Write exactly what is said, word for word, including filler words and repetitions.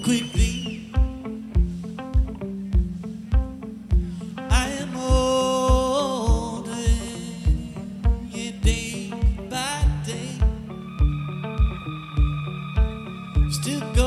quickly. I am older, yeah, day by day. Still going.